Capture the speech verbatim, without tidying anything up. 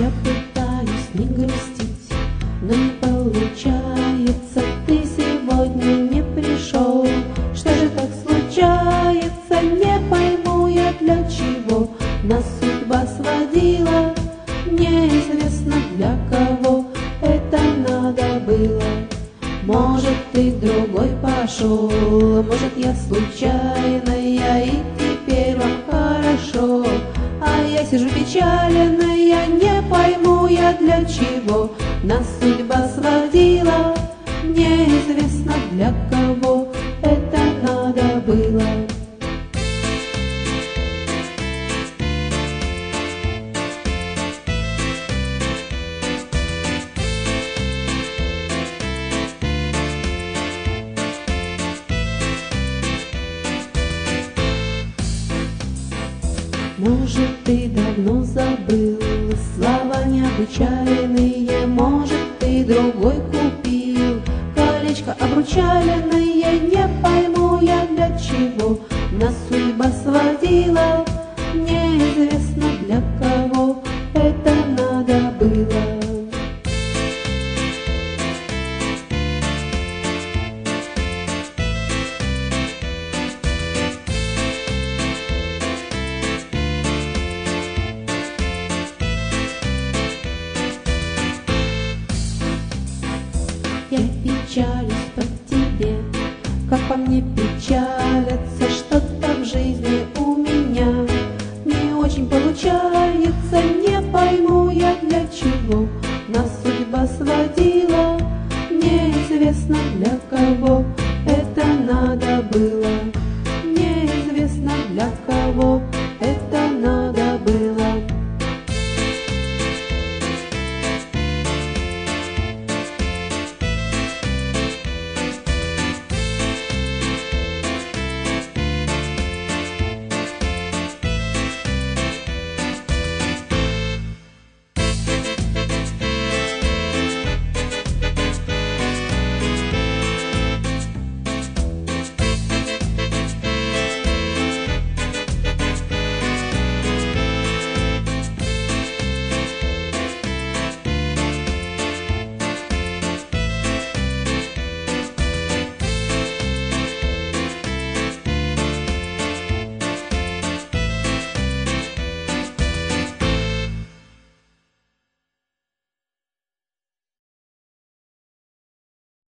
Я пытаюсь не грустить, но не получается. Ты сегодня не пришел. Что же так случается? Не пойму я, для чего нас судьба сводила. Неизвестно, для кого это надо было. Может, ты другой пошел, может, я случайная, и теперь вам хорошо. А я сижу печаленная, не пойму я, для чего нас судьба сводила. Неизвестно, для кого это надо было. Может, ты давно забыл слова необычайные, может, ты другой купил колечко обручальное. Не пойму я, для чего нас судьба сводила. Неизвестно, для кого это надо было. Я печалюсь по тебе, как по мне печалятся, что